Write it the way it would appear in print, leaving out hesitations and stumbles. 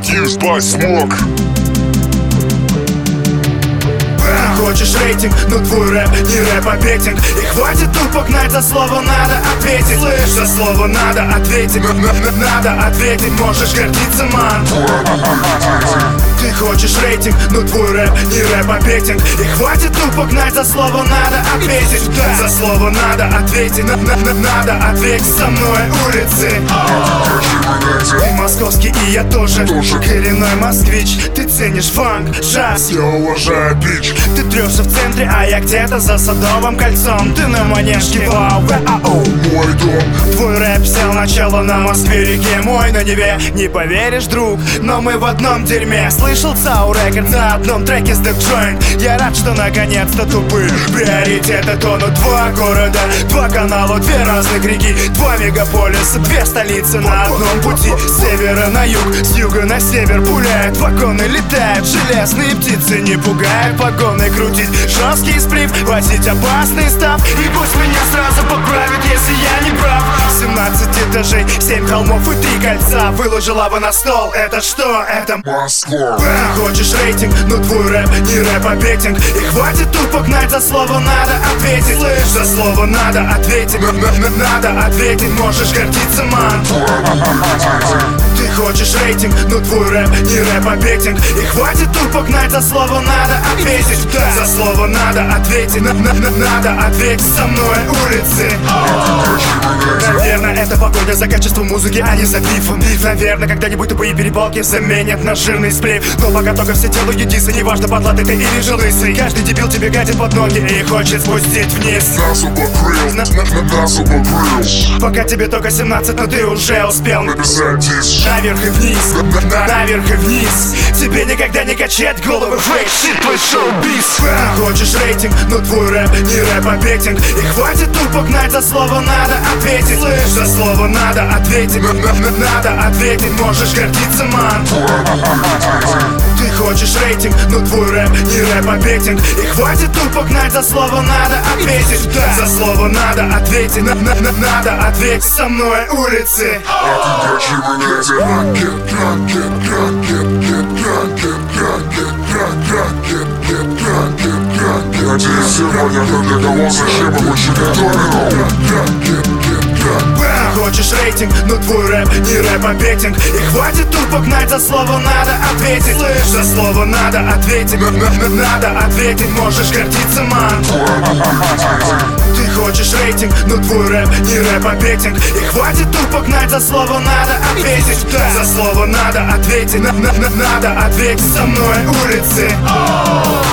Produced by Smoke. Хочешь рейтинг, но твой рэп не рэп, а бетинг. И хватит тупо гнать, за слово надо ответить. Слышь, за слово надо ответить. Надо ответить, можешь гордиться, ман. Ты хочешь рейтинг, но твой рэп не рэп, а бетинг. И хватит тупо гнать, за слово надо ответить. За слово надо ответить. Надо ответить, со мной улицы. Ты московский, и я тоже коренной москвич. Ты ценишь фанк, джаз, Я уважаю бич. ты трешься в центре, а я где-то за Садовым кольцом. Ты на манежке, вау, Мой дом. твой рэп взял начало на Москве-реке. Мой на Неве, не поверишь, друг, но мы в одном дерьме. Слышал ЦАУ Рекорд на одном треке с Dev Joint. Я рад, что наконец-то тупые приоритеты тонут. Два города, два канала, две разных реки, два мегаполиса, две столицы на одном пути. С севера на юг, с юга на север пуляют вагоны, летают железные птицы, не пугают погоны крутить. Жесткий сплив, возить опасный став. И пусть меня сразу поправят, если я не прав. 17 этажей, 7 холмов и 3 кольца. Выложила бы на стол, это что? Это Москва. Ты хочешь рейтинг, но твой рэп не рэп, а бетинг. И хватит тупо гнать, за слово надо ответить. Слышь, за слово надо ответить. Надо ответить, можешь гордиться, ман. Ты хочешь рейтинг, но твой рэп не рэп, а бетинг. И хватит тупо гнать, за слово надо ответить. За слово надо ответить. Надо ответить, со мной улицы. Наверное, это погоня за качеством музыки, а не за бифом. Наверное, когда-нибудь тупые перепалки заменят на жирный сплив. Но пока только все делают дисы, неважно, подлатый ты или же лысый. Каждый дебил тебе гадит под ноги и хочет спустить вниз. Нас покрыл. Нас покрыл. Пока тебе только 17, но ты уже успел Написать диск. наверх и вниз, наверх и вниз. Тебе никогда не качать головы, фейк, shit, твой шоу-биз. Ты хочешь рейтинг, но твой рэп не рэп, а бетинг. И хватит тупо гнать, за слово надо ответить. Слышь, за слово надо ответить. Надо ответить, можешь гордиться, ман. Ты хочешь рейтинг, но твой рэп не рэп, а бетинг. И хватит тупо гнать, за слово надо ответить. За слово надо ответить. Надо ответить, со мной улицы. Надеюсь, сегодня кто для кого зачем и больше не Ты хочешь рейтинг, но твой рэп не рэп, а бетинг. И хватит тупо гнать, за слово надо ответить. Слышь, за слово надо ответить. Надо ответить, можешь гордиться, ман. Ты хочешь рейтинг, но твой рэп не рэп, а бетинг. И хватит тупо гнать, за слово надо ответить. За слово надо ответить. Надо ответить, со мной улицы.